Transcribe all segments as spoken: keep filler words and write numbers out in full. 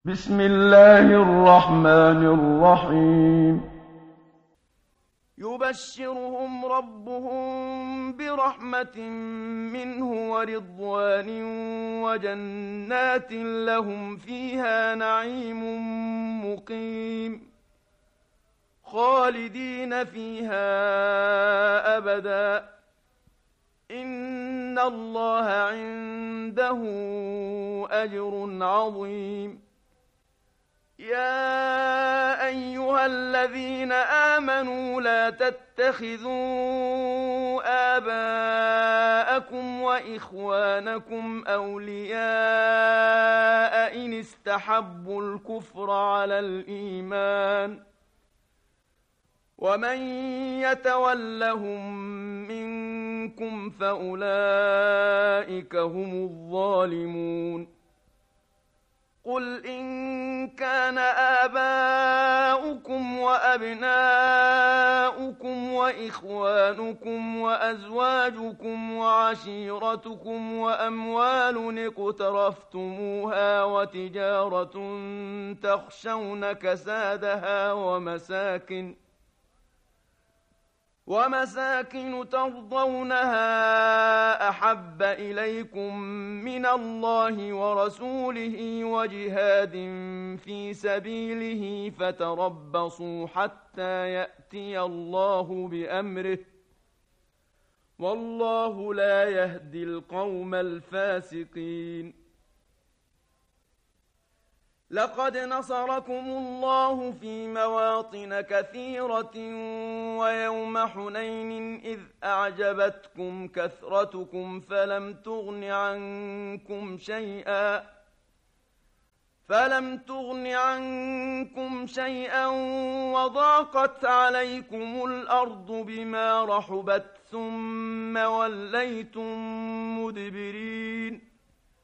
بسم الله الرحمن الرحيم يبشرهم ربهم برحمة منه ورضوان وجنات لهم فيها نعيم مقيم خالدين فيها أبدا إن الله عنده أجر عظيم. يا أيها الذين آمنوا لا تتخذوا آباءكم وإخوانكم أولياء إن استحبوا الكفر على الإيمان ومن يتولهم منكم فأولئك هم الظالمون. قل إن كان آباؤكم وأبناؤكم وإخوانكم وأزواجكم وعشيرتكم وأموال اقترفتموها وتجارة تخشون كسادها ومساكن ومساكن ترضونها أحب إليكم من الله ورسوله وجهاد في سبيله فتربصوا حتى يأتي الله بأمره والله لا يهدي القوم الفاسقين. لقد نصركم الله في مواطن كثيرة ويوم حنين إذ أعجبتكم كثرتكم فلم تغن عنكم شيئا فلم تغن عنكم شيئا وضاقت عليكم الأرض بما رحبت ثم وليتم مدبرين.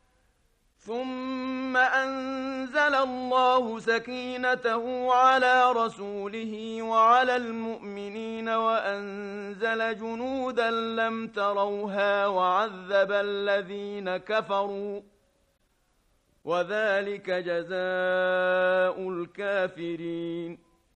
ثم أنزل الله سكينته على رسوله وعلى المؤمنين وأنزل جنودا لم تروها وعذب الذين كفروا وذلك جزاء الكافرين.